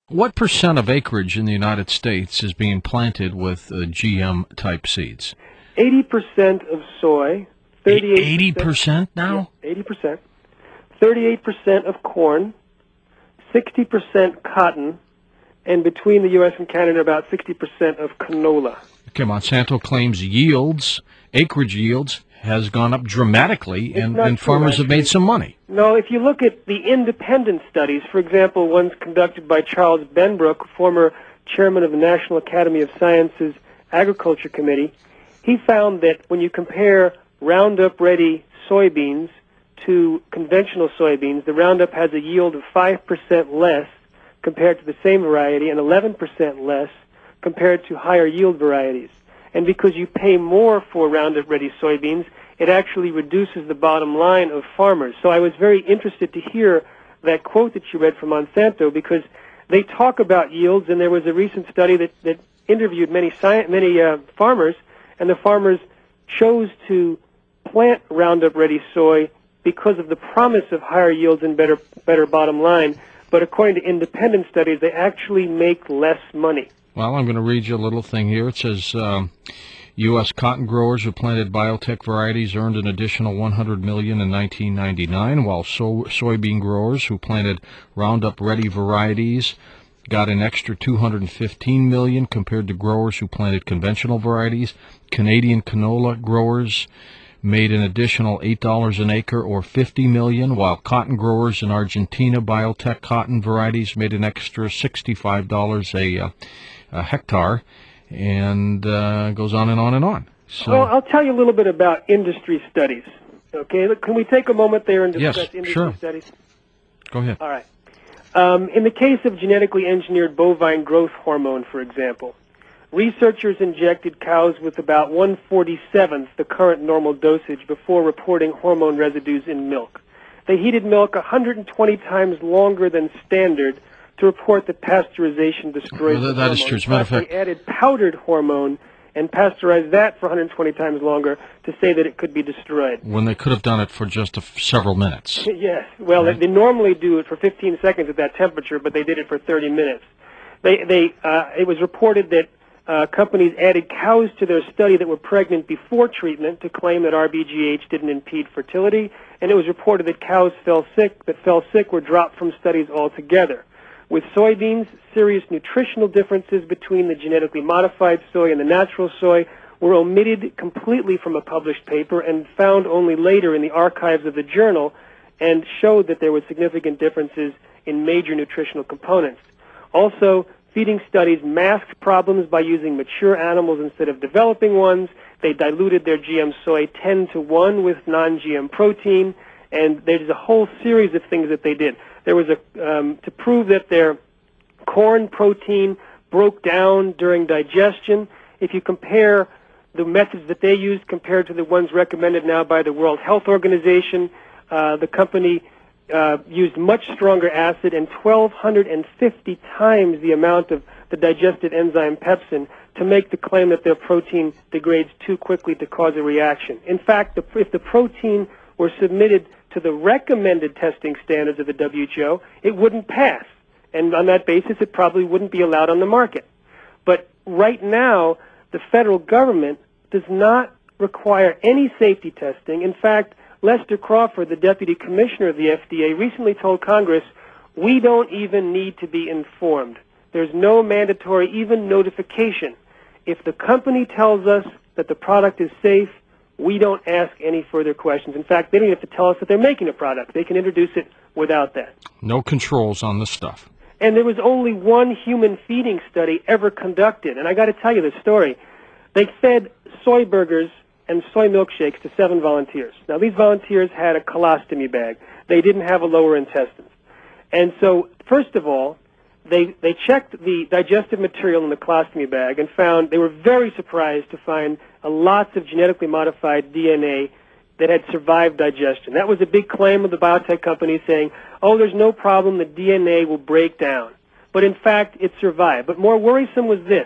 What percent of acreage in the United States is being planted with GM-type seeds? 80% of soy. 80% now? Yeah, 80%. 38% of corn. 60% cotton. And between the U.S. and Canada, about 60% of canola. Okay, Monsanto claims acreage yields, has gone up dramatically, and farmers have made some money. No, if you look at the independent studies, for example, ones conducted by Charles Benbrook, former chairman of the National Academy of Sciences Agriculture Committee, he found that when you compare Roundup-ready soybeans to conventional soybeans, the Roundup has a yield of 5% less compared to the same variety and 11% less compared to higher yield varieties. And because you pay more for Roundup-ready soybeans, it actually reduces the bottom line of farmers. So I was very interested to hear that quote that you read from Monsanto, because they talk about yields, and there was a recent study that interviewed many farmers, and the farmers chose to plant Roundup-ready soy because of the promise of higher yields and better bottom line. But according to independent studies, they actually make less money. Well, I'm going to read you a little thing here. It says U.S. cotton growers who planted biotech varieties earned an additional $100 million in 1999, while soybean growers who planted Roundup-ready varieties got an extra $215 million compared to growers who planted conventional varieties. Canadian canola growers made an additional $8 an acre, or $50 million, while cotton growers in Argentina biotech cotton varieties made an extra $65 a hectare, and goes on and on and on. So, well, I'll tell you a little bit about industry studies. Okay, can we take a moment there and discuss industry studies? Go ahead. All right. In the case of genetically engineered bovine growth hormone, for example, researchers injected cows with about 1/47th the current normal dosage before reporting hormone residues in milk. They heated milk 120 times longer than standard to report that pasteurization destroys the that is true. As a matter of fact, they added powdered hormone and pasteurized that for 120 times longer to say that it could be destroyed. When they could have done it for just several minutes. Yes. Well, right? They normally do it for 15 seconds at that temperature, but they did it for 30 minutes. It was reported that companies added cows to their study that were pregnant before treatment to claim that RBGH didn't impede fertility, and it was reported that cows that fell sick were dropped from studies altogether. With soybeans, serious nutritional differences between the genetically modified soy and the natural soy were omitted completely from a published paper and found only later in the archives of the journal, and showed that there were significant differences in major nutritional components. Also, feeding studies masked problems by using mature animals instead of developing ones. They diluted their GM soy 10-to-1 with non-GM protein, and there's a whole series of things that they did. There was to prove that their corn protein broke down during digestion. If you compare the methods that they used compared to the ones recommended now by the World Health Organization, the company used much stronger acid and 1,250 times the amount of the digested enzyme pepsin to make the claim that their protein degrades too quickly to cause a reaction. In fact, if the protein were submitted to the recommended testing standards of the WHO, it wouldn't pass. And on that basis, it probably wouldn't be allowed on the market. But right now, the federal government does not require any safety testing. In fact, Lester Crawford, the deputy commissioner of the FDA, recently told Congress, we don't even need to be informed. There's no mandatory even notification. If the company tells us that the product is safe, we don't ask any further questions. In fact, they don't have to tell us that they're making a product. They can introduce it without that. No controls on this stuff. And there was only one human feeding study ever conducted. And I got to tell you this story. They fed soy burgers and soy milkshakes to 7 volunteers. Now, these volunteers had a colostomy bag. They didn't have a lower intestines. And so, first of all, they checked the digestive material in the colostomy bag and found, they were very surprised to find lots of genetically modified DNA that had survived digestion. That was a big claim of the biotech company, saying, oh, there's no problem, the DNA will break down. But in fact, it survived. But more worrisome was this.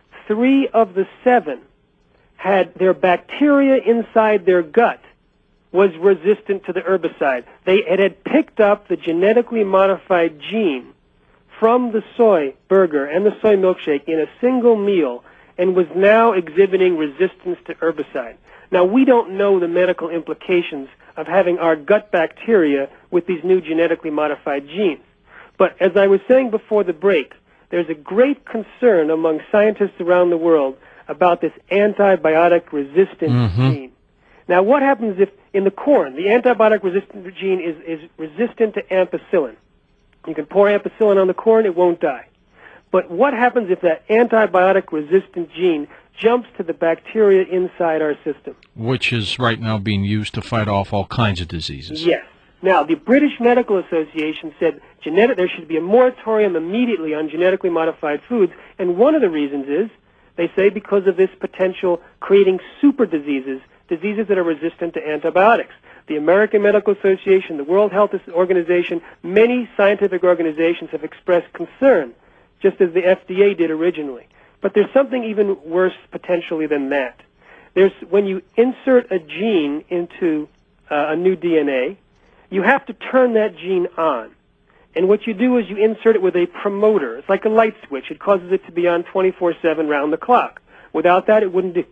3 of the 7 had their bacteria inside their gut was resistant to the herbicide. It had picked up the genetically modified gene from the soy burger and the soy milkshake in a single meal and was now exhibiting resistance to herbicide. Now, we don't know the medical implications of having our gut bacteria with these new genetically modified genes. But as I was saying before the break, there's a great concern among scientists around the world about this antibiotic-resistant gene. Now, what happens if in the corn, the antibiotic-resistant gene is resistant to ampicillin? You can pour ampicillin on the corn, it won't die. But what happens if that antibiotic-resistant gene jumps to the bacteria inside our system? Which is right now being used to fight off all kinds of diseases. Yes. Now, the British Medical Association said there should be a moratorium immediately on genetically modified foods, and one of the reasons is, they say, because of this potential creating super diseases, diseases that are resistant to antibiotics. The American Medical Association, the World Health Organization, many scientific organizations have expressed concern, just as the FDA did originally. But there's something even worse potentially than that. When you insert a gene into a new DNA, you have to turn that gene on. And what you do is you insert it with a promoter. It's like a light switch. It causes it to be on 24/7 round the clock. Without that, it wouldn't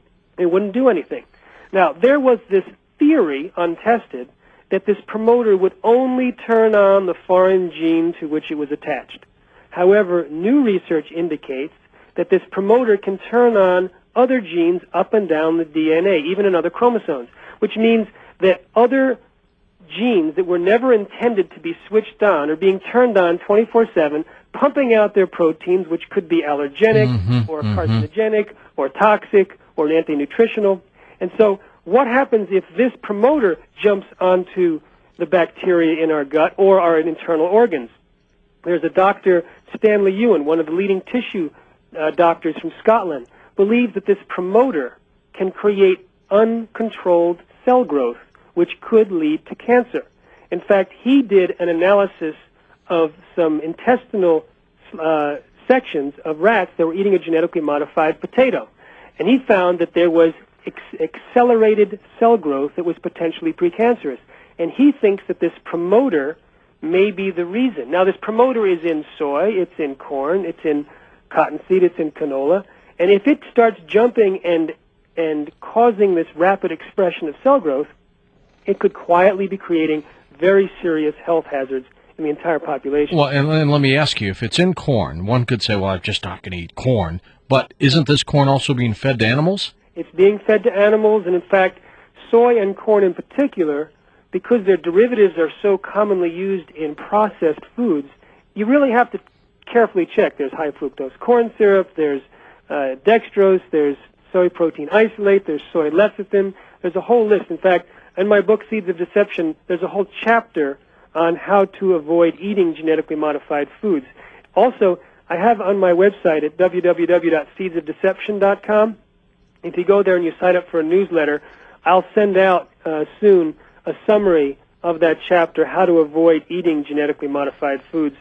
do anything. Now, there was this theory, untested, that this promoter would only turn on the foreign gene to which it was attached. However, new research indicates that this promoter can turn on other genes up and down the DNA, even in other chromosomes, which means that other genes that were never intended to be switched on are being turned on 24/7, pumping out their proteins, which could be allergenic or carcinogenic or toxic or anti-nutritional. And so what happens if this promoter jumps onto the bacteria in our gut or our internal organs? There's a Dr. Stanley Ewan, one of the leading tissue doctors from Scotland, believes that this promoter can create uncontrolled cell growth, which could lead to cancer. In fact, he did an analysis of some intestinal sections of rats that were eating a genetically modified potato. And he found that there was accelerated cell growth that was potentially precancerous. And he thinks that this promoter may be the reason. Now, this promoter is in soy, it's in corn, it's in cottonseed, it's in canola. And if it starts jumping and causing this rapid expression of cell growth, it could quietly be creating very serious health hazards in the entire population. Well, and let me ask you, if it's in corn, one could say, well, I'm just not going to eat corn. But isn't this corn also being fed to animals? It's being fed to animals, and in fact, soy and corn in particular, because their derivatives are so commonly used in processed foods, you really have to carefully check. There's high fructose corn syrup, there's dextrose, there's soy protein isolate, there's soy lecithin. There's a whole list. In fact, in my book, Seeds of Deception, there's a whole chapter on how to avoid eating genetically modified foods. Also, I have on my website at www.seedsofdeception.com, if you go there and you sign up for a newsletter, I'll send out soon a summary of that chapter, how to avoid eating genetically modified foods.